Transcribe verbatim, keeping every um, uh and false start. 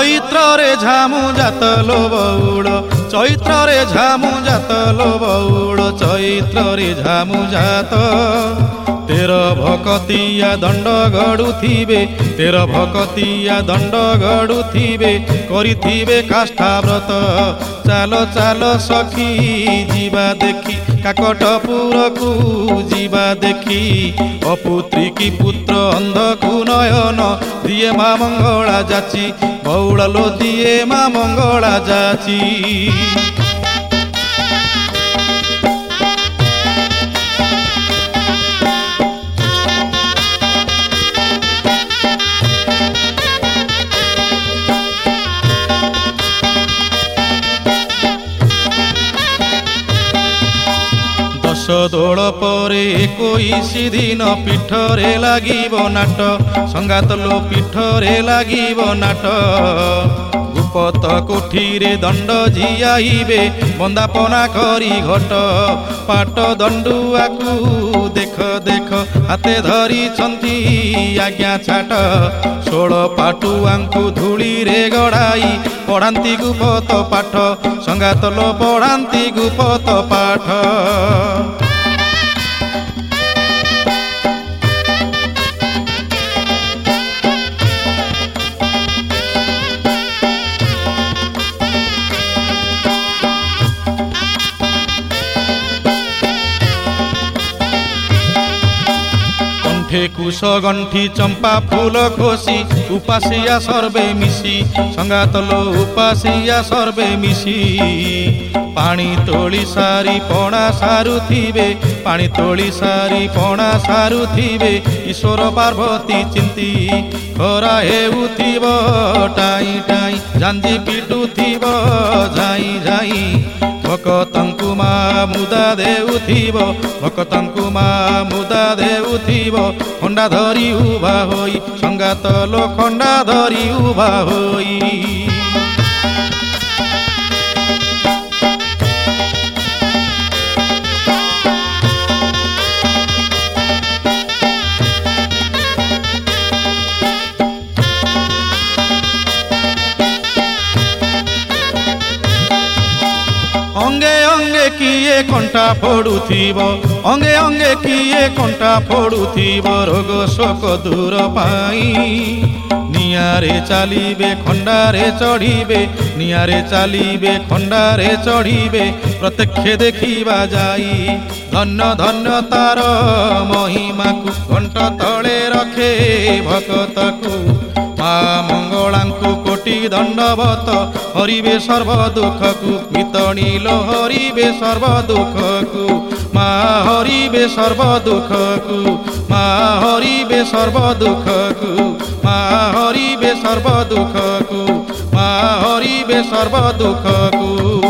ଚୈତ୍ରରେ ଝାମୁ ଜାତଲୋ ବଉଳ ଚୈତ୍ରରେ ଝାମୁ ଜାତଲୋ ବଉଳ ଚୈତ୍ରରେ ଝାମୁ ଜାତ ତେର ଭକତିଆ ଦଣ୍ଡ ଗଡ଼ୁଥିବେ ତେର ଭକତିଆ ଦଣ୍ଡ ଗଡ଼ୁଥିବେ କରିଥିବେ କାଷ୍ଠାବ୍ରତ ଚାଲ ଚାଲ ସଖୀ ଯିବା ଦେଖି କାକଟପୁରକୁ ଯିବା ଦେଖି ଅପୁତ୍ରୀ କି ପୁତ୍ର ଅନ୍ଧକୁ ନୟନ ଦିଏ ମା ମଙ୍ଗଳା ଯାଚି ବଉଳ ଲୋ ଦିଏ ମା ମଙ୍ଗଳା ଯାଚି। ଦୋଳ ପରେ ଏକୋଇଶି ଦିନ ପୀଠରେ ଲାଗିବ ନାଟ ସଙ୍ଗାତ ଲୋ ପୀଠରେ ଲାଗିବ ନାଟ ଗୁପତ କୋଠିରେ ଦଣ୍ଡ ଜିଆଇବେ ବନ୍ଦାପନା କରି ଘଟ ପାଟ ଦଣ୍ଡୁଆକୁ ଦେଖ ଦେଖ ହାତେ ଧରିଛନ୍ତି ଆଜ୍ଞା ଛାଟ ଷୋଳ ପାଟୁଆଙ୍କୁ ଧୂଳିରେ ଗଡ଼ାଇ ପଢ଼ାନ୍ତି ଗୁପତ ପାଠ ସଙ୍ଗାତ ଲୋ ପଢ଼ାନ୍ତି ଗୁପତ ପାଠ। କୁଶ ଗଣ୍ଠି ଚମ୍ପା ଫୁଲ ଖୋସି ଉପାସିଆ ସର୍ବେ ମିଶି ସଙ୍ଗାତ ଲୋ ଉପାସିଆ ସର୍ବେ ମିଶି ପାଣି ତୋଳି ସାରି ପଣା ସାରୁଥିବେ ପାଣି ତୋଳି ସାରି ପଣା ସାରୁଥିବେ ଈଶ୍ୱର ପାର୍ବତୀ ଚିନ୍ତି ଖରା ହେଉଥିବ ଟାଇ ଟାଇ ଝାଞ୍ଜି ପିଟୁଥିବ ଝାଇ ଝାଇ ଭକତଙ୍କୁ ମା ମୁଦା ଦେଉଥିବ ଭକତଙ୍କୁ ମା ମୁଦା ଦେଉଥିବ ଖଣ୍ଡା ଧରି ଉଭା ହୋଇ ସଙ୍ଗାତ ଲୋ ଖଣ୍ଡା ଧରି ଉଭା ହୋଇ। ଅଙ୍ଗେ ଅଙ୍ଗେ କିଏ କଣ୍ଟା ଫୋଡୁଥିବ ଅଙ୍ଗେ ଅଙ୍ଗେ କିଏ କଣ୍ଟା ଫୋଡୁଥିବ ରୋଗ ଶୋକ ଦୂର ପାଇଁ ନିଆଁରେ ଚାଲିବେ ଖଣ୍ଡାରେ ଚଢ଼ିବେ ନିଆଁରେ ଚାଲିବେ ଖଣ୍ଡାରେ ଚଢ଼ିବେ ପ୍ରତ୍ୟକ୍ଷ ଦେଖିବା ଯାଇ ଧନ୍ୟ ଧନ୍ୟ ତାର ମହିମାକୁ ଘଣ୍ଟ ତଳେ ରଖେ ଭକତକୁ ମା ମଙ୍ଗଳାଙ୍କୁ କୋଟି ଦଣ୍ଡବତ ହରିବେ ସର୍ବ ଦୁଃଖକୁ ମିତଣିଲ ହରିବେ ସର୍ବ ଦୁଃଖକୁ ମା ହରିବେ ସର୍ବ ଦୁଃଖକୁ ମା ହରିବେ ସର୍ବ ଦୁଃଖକୁ ମା ହରିବେ ସର୍ବ ଦୁଃଖକୁ ମା ହରିବେ ସର୍ବ ଦୁଃଖକୁ।